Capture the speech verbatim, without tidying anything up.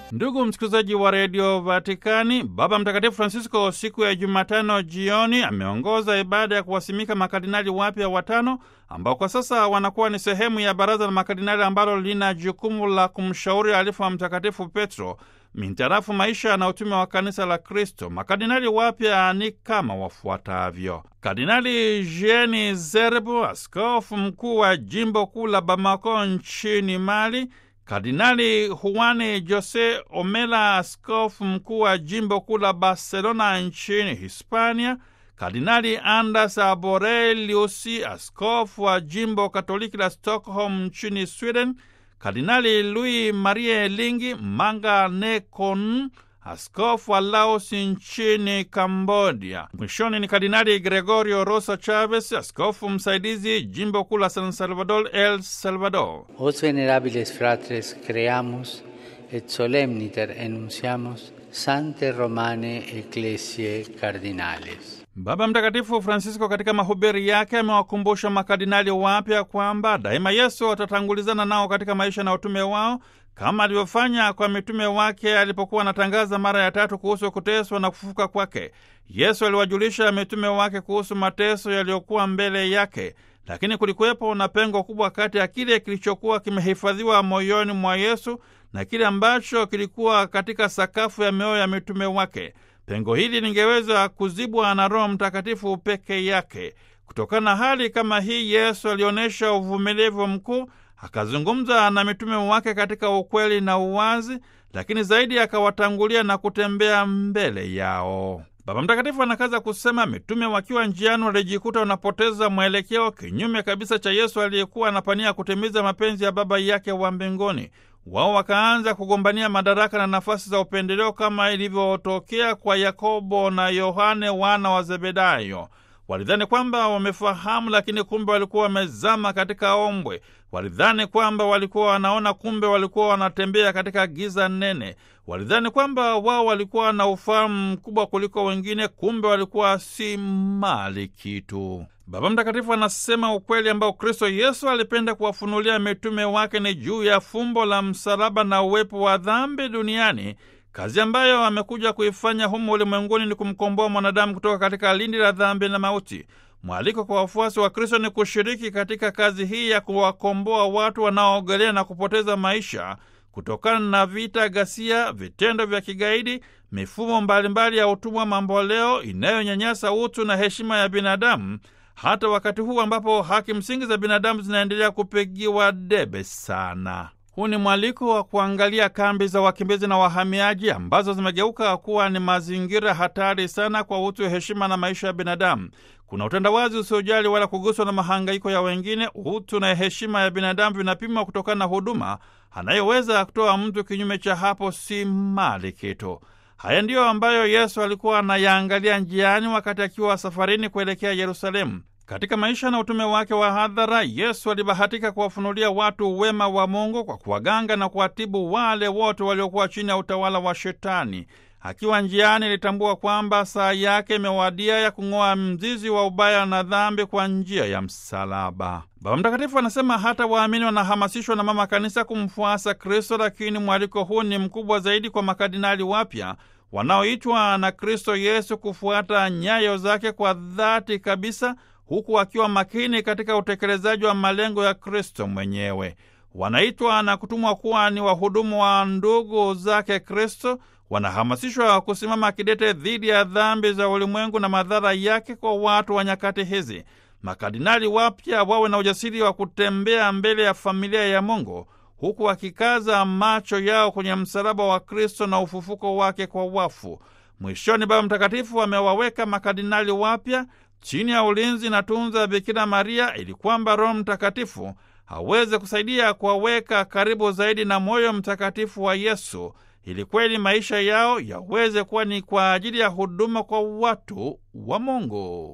Ndugu msikilizaji wa redio Vatikani, Baba Mtakatifu Francisco siku ya Jumatano jioni ameongoza ibada ya kuwasimika makardinali wapya watano ambao kwa sasa wanakuwa ni sehemu ya baraza la makardinali ambalo lina jukumu la kumshauri alifu wa Mtakatifu Petro mintarafu maisha na utume wa kanisa la Kristo. Makardinali wapya ni kama wafuatavyo: Kardinali Jean Zerbo, askofu mkuu wa jimbo kuu la Bamako nchini Mali; Kardinali Juan Jose Omela, askofu mkuu wa jimbo kuu la Barcelona nchini Hispania; Kardinali Anders Borelius, askofu wa jimbo katoliki la Stockholm nchini Sweden; Kardinali Louis Marie Lingi Manga Nekon, askofu wa Laos nchini Cambodia. Mwishoni ni Kardinali Gregorio Rosa Chavez, askofu msaidizi jimbo kuu la San Salvador, El Salvador. Os venerabiles fratres creamus et solemniter enunciamos Sante Romane Ecclesiae Cardinales. Baba Mtakatifu Francisco katika mahubiri yake amewakumbusha makardinali wapya kwamba daima Yesu atatangulizana nao katika maisha na utume wao kama alivyofanya kwa mitume wake alipokuwa anatangaza mara ya tatu kuhusu kuteswa na kufufuka kwake. Yesu aliwajulisha mitume wake kuhusu mateso yaliyokuwa mbele yake, lakini kulikuwepo na pengo kubwa kati ya kile kilichokuwa kimehifadhiwa moyoni mwa Yesu na kile ambacho kilikuwa katika sakafu ya mioyo ya mitume wake. Pengo hili lingeweza kuzibwa na Roho Mtakatifu peke yake. Kutokana na hali kama hii, Yesu alionyesha uvumilivu mkuu, akazungumza na mitume wake katika ukweli na uwazi, lakini zaidi akawatangulia na kutembea mbele yao. Baba Mtakatifu anakaza kusema mitume wakiwa njiani walijikuta wanapoteza mwelekeo, kinyume kabisa cha Yesu aliyekuwa anapania kutimiza mapenzi ya Baba yake wa mbinguni. Wao wakaanza kugombania madaraka na nafasi za upendeleo kama ilivyotokea kwa Yakobo na Yohane wana wa Zebedayo. Walidhani kwamba wamefahamu, lakini kumbe walikuwa wamezama katika ombwe. Walidhani kwamba walikuwa wanaona, kumbe walikuwa wanatembea katika giza nene. Walidhani kwamba wao walikuwa na ufahamu mkubwa kuliko wengine, kumbe walikuwa si mali kitu. Baba Mtakatifu anasema ukweli ambao Kristo Yesu alipenda kuwafunulia mitume wake ni juu ya fumbo la msalaba na uwepo wa dhambi duniani. Kazi ambayo amekuja kuifanya humu ulimwenguni ni kumkomboa mwanadamu kutoka katika lindi la dhambi na mauti. Mwaliko kwa wafuasi wa Kristo ni kushiriki katika kazi hii ya kuwakomboa watu wanaoogelea na kupoteza maisha kutokana na vita, ghasia, vitendo vya kigaidi, mifumo mbalimbali ya utumwa mamboleo inayonyanyasa utu na heshima ya binadamu, hata wakati huu ambapo haki msingi za binadamu zinaendelea kupigiwa debe sana. Huu ni mwaliko wa kuangalia kambi za wakimbizi na wahamiaji ambazo zimegeuka kuwa ni mazingira hatari sana kwa utu, heshima na maisha ya binadamu. Kuna utandawazi usiojali wala kuguswa na mahangaiko ya wengine. Utu na heshima ya binadamu vinapimwa kutokana na huduma anayeweza kutoa mtu, kinyume cha hapo si mali kitu. Haya ndiyo ambayo Yesu alikuwa anayaangalia njiani wakati akiwa safarini kuelekea Yerusalemu. Katika maisha na utume wake wa hadhara, Yesu alibahatika kuwafunulia watu wema wa Mungu kwa kuwaganga na kuwatibu wale wote waliokuwa chini ya utawala wa Shetani. Akiwa njiani, alitambua kwamba saa yake imewadia ya kung'oa mzizi wa ubaya na dhambi kwa njia ya msalaba. Baba Mtakatifu anasema hata waamini wanahamasishwa na Mama Kanisa kumfuasa Kristo, lakini mwaliko huu ni mkubwa zaidi kwa makardinali wapya wanaoitwa na Kristo Yesu kufuata nyayo zake kwa dhati kabisa, huku akiwa makini katika utekelezaji wa malengo ya Kristo mwenyewe. Wanaitwa na kutumwa kuwa ni wahudumu wa ndugu zake Kristo. Wanahamasishwa kusimama kidete dhidi ya dhambi za ulimwengu na madhara yake kwa watu wa nyakati hizi. Makardinali wapya wawe na ujasiri wa kutembea mbele ya familia ya Mungu, huku wakikaza macho yao kwenye msalaba wa Kristo na ufufuko wake kwa wafu. Mwishoni, Baba Mtakatifu amewaweka makardinali wapya chini ya ulinzi na tunza Bikira Maria, ili kwamba Roho Mtakatifu aweze kusaidia kuwaweka karibu zaidi na moyo mtakatifu wa Yesu, ili kweli maisha yao yaweze kuwa ni kwa ajili ya huduma kwa watu wa Mungu.